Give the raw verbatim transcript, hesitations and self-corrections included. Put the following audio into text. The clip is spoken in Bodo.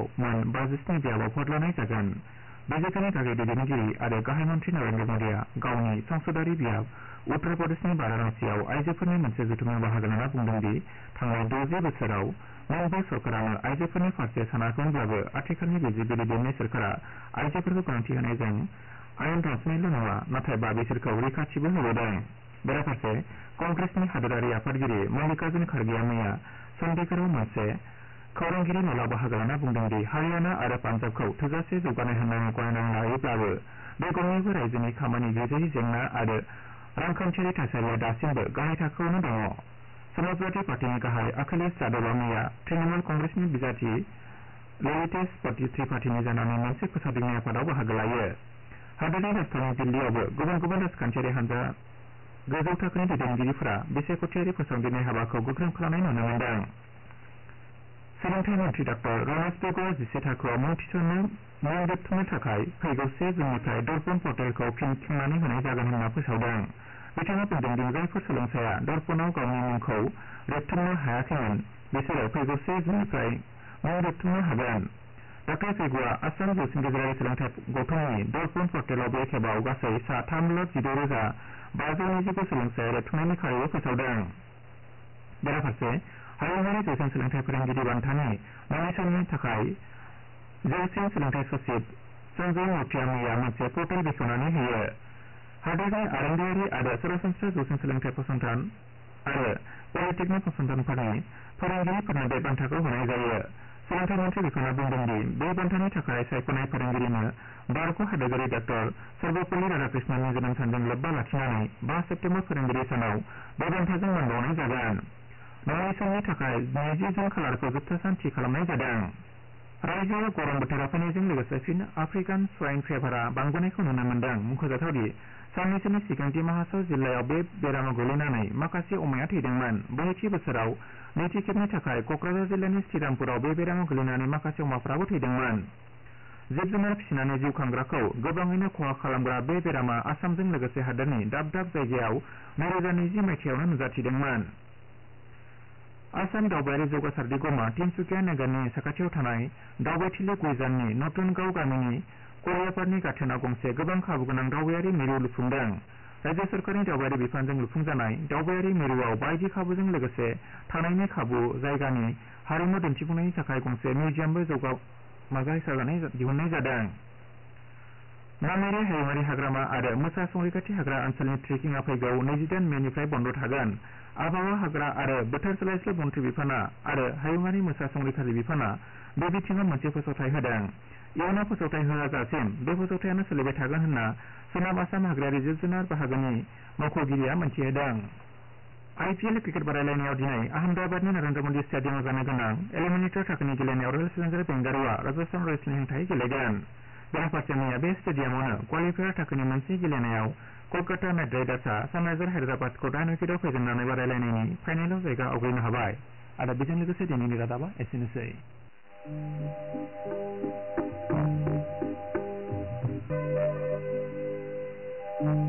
मोन बाजिस्नि बियाबाव भट लानाय जागोन। बीजेपीनि गाहाय दैदेनगिरि आरो गाहाय मन्थ्रि नरेन्द्र मोदिया गावनि संसदारि बियाब उत्तर प्रदेशनि वाराणसीआव आइजोफोरनि मोनसे जथुमायाव बाहागो लाना बुंदों दि थांनाय द'जि बोसोराव मोनबा सरकारानो आइजोफोरनि फारसे सानाखैमोनब्लाबो आथिखालनि बीजेपी दैदेननाय सरकारा आइजोफोरखौ गनायथि होनायजों आयेन रनसायनायल' नङा नाथायबा बिसोरखौ रैखाथिबो होबोदों। बेराफारसे कंग्रेसनि हादोरारि आफादगिरि मल्लिकार्जुन खड़गेआ मैया चंडीगढ़आव मोनसे खौरांगिरि मेलाव बाहागो लाना बुंदों दि हारियाना आरो पान्जाबखौ थोजासे जौगानाय होननानै गनायनानै लायोब्लाबो बे गंनैबो रायजोनि खामानि गैजायै जेंना आरो रांखान्थियारि थासारिया दासिमबो गाहाय थाखोआवनो दङ। समाजवादी पार्टीनि गाहाय अखिलेश यादवआ मैया तृणमूल कंग्रेसनि बिजाथि ललितेश त्रिपाठीनि जानानै मोनसे फोसावदिंनाय आफादाव बाहागो लायो। हादोरनि राजधानी दिल्लीयावबो गुबुन गुबुन राजखान्थियारि हान्जा गोजौ थाखोनि दैदेनगिरिफोरा बिसायख'थियारि फोसावदिंनाय हाबाखौ गोख्रों खालामनाय नुनो मोन्दों। सोलोंथाइ मन्थ्रि डॉ रमेश बेगरआ जिसे थाखोआव मुं थिसननो मुं रेबथुमनो थाखाय फैगौ से जुननिफ्राय दर्पण पर्टेलखौ फिन खेंनानै होनाय जागोन होनना फोसावदों। बिथाङा बुंदों दि जायफोर सोलोंसाया दर्पणआव गावनि मुंखौ रेबथुमनो हायाखैमोन बिसोरो फैगौ से जुननिफ्राय मुं रेबथुमनो हागोन। डॉ बेगरआ आसाम जौसिन गेजेरारि सोलोंथाइ गौथुमनि दर्पण पर्टेलाव बे खेबाव गासै सा थाम लाख जिद' रोजा बाजौ नैजिगु सोलोंसाया रेबथुमनायनि खारिबो फोसावदों। बेराफारसे हायुङारि जौसिन सोलोंथाइ फोरोंगिरि बान्थानि नमिनेसननि थाखाय जौसिन सोलोंथाइ सचिब संजय मूर्तिया मैया मोनसे पर्टेल बेखेवनानै होयो। हादोरनि आरोंदायारि आरो सरासनस्रा जौसिन सोलोंथाइ फसंथान आरो पलिटेकनिक फसंथानफोरनि फोरोंगिरिफोरनो बे बान्थाखौ होनाय जायो। सोलोंथाइ मन्थ्रि बिफाना बुंदों दि बे बान्थानि थाखाय सायख'नाय फोरोंगिरिनो बारग' हादोरारि डॉ सर्वपल्ली राधाकृष्णननि जोनोम सानजों लोब्बा लाखिनानै बा सेप्तेम्बर फोरोंगिरि सानाव बे बान्थाजों मान बावनाय जागोन। नमिनेसननि थाखाय नैजि जुन खालारखौ जोबथा सान थि खालामनाय जादों। रायजोआव गरम बोथोरा फैनायजों लोगोसे फिन आफ्रिकान स्वाइन फेभारआ बांबोनायखौ नुनो मोन्दों। मुंख'जाथावदि साननैसोनि सिगां डिमा हासाव जिल्लायाव बे बेरामाव गोग्लैनानै माखासे अमाया थैदोंमोन। ब्रैथि बोसोराव नैथि खेबनि थाखाय क'क्राझार जिल्लानि श्रीरामपुराव बे बेरामाव गोग्लैनानै माखासे अमाफोराबो थैदोंमोन। जिब जुनार फिसिनानै जिउ खांग्राखौ गोबाङैनो खहा खालामग्रा बे बेरामा आसामजों लोगोसे हादोरनि दाब दाब जायगायाव नैरोजा नैजि मायथाइयावनो नुजाथिदोंमोन। आसाम दावबायारि जौगासार दिगमा तिनसुकिया नोगोरनि साखाथियाव थानाय दावबायथिलि गुइजाननि नतुनगाव गामिनि कलियापारनि गाथोनाव गंसे गोबां खाबु गोनां दावबायारि मिरु लुफुंदों। राज्य सरकारनि दावबायारि बिफानजों लुफुंजानाय दावबायारि मिरुआव बायदि खाबुजों लोगोसे थानायनि खाबु, जायगानि हारिमु दिन्थिफुंनायनि थाखाय गंसे मिउजियामबो जौगामाजा हिसाबै दिहुननाय जादों। नामेरि हायुङारि हाग्रामा आरो मोसा संरैखाथि हाग्रा ओनसोलनि ट्रेकिंआ फैगौ नैजिदाइन मेनिफ्राय बन्द' थागोन। आबहावा, हाग्रा आरो बोथोर सोलायस्लु मन्थ्रि बिफाना आरो हायुङारि मोसा संरैखाथि बिफाना बे बिथिङाव मोनसे फोसावथाय होदों। इयुनाव फोसावथाय होआजासिम बे फोसावथायानो सोलिबाय थागोन होनना सोनाब आसाम हाग्रायारि जिब जुनार बाहागोनि मावख'गिरिया मोनथिहोदों। आइपिएल क्रिकेट बादायलायनायाव दिनै आहमेदाबादनि नरेन्द्र मदि स्टेडियामाव जानो गोनां एलिमिनेटर थाखोनि गेलेनायाव रयेल चेलेन्जार बेंगालुरुआ राजस्थान रयेल्सनि हेंथायै गेलेगोन। बेराफारसे मैया बे स्टेडियामावनो क्वालिफायार थाखोनि मोनसे गेलेनायाव कलकाता नाइट राइडार्सआ सानराइजार हायद्राबादखौ दाइन उइकेटआव फेजेननानै बादायलायनायनि फाइनालाव जायगा आवग्रिनो हाबाय। आरो बेजों लोगोसे दिनैनि रादाबा एसेनोसै। Thank you.